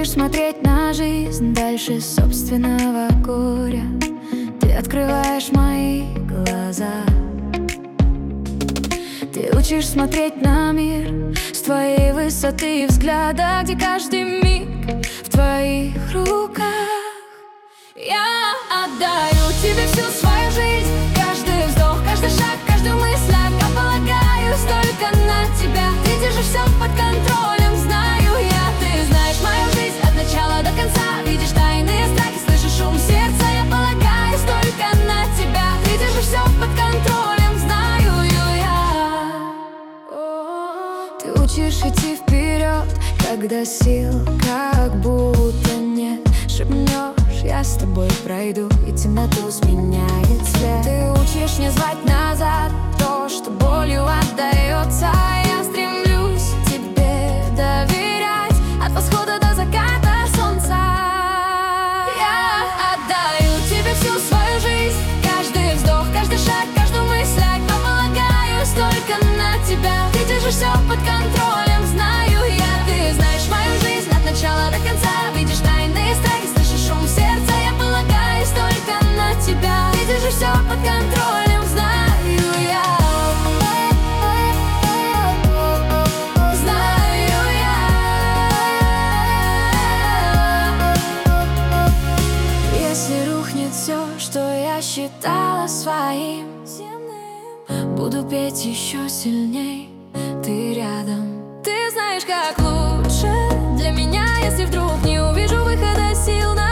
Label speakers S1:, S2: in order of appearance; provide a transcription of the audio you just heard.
S1: учишь смотреть на жизнь дальше собственного горя. Ты открываешь мои глаза. Ты учишь смотреть на мир с твоей высоты взгляда, где каждый миг в твоих руках. Я отдаю тебе всю свою жизнь, каждый вздох, каждый шаг, каждую мысль. Я полагаюсь только на тебя. Ты держишь все под контролем, знаю я. Ты знаешь мою жизнь от начала до конца. Видишь тайные страхи, слышишь шум сердца. Я полагаюсь только на тебя. Ты держишь все под контролем, знаю я. Ты учишь идти вперед, когда сил как будто нет. Шепнешь, я с тобой пройду, и темноту сменяет свет. Ты учишь не звать назад то, что болью отдается. Я стремлюсь тебе доверять от восхода до заката солнца. Я отдаю тебе всю свою жизнь, каждый вздох, каждый шаг, каждую мысль. Я полагаюсь только на тебя. Ты держишь все под контролем, знаю я. Ты знаешь мою жизнь от начала до конца. Видишь тайные страхи, слышишь шум сердца. Я полагаюсь только на тебя. Ты держишь все под контролем, знаю я. Знаю я. Если рухнет все, что я считала своим, буду петь еще сильней. Ты рядом. Ты знаешь, как лучше для меня, если вдруг не увижу выхода сил на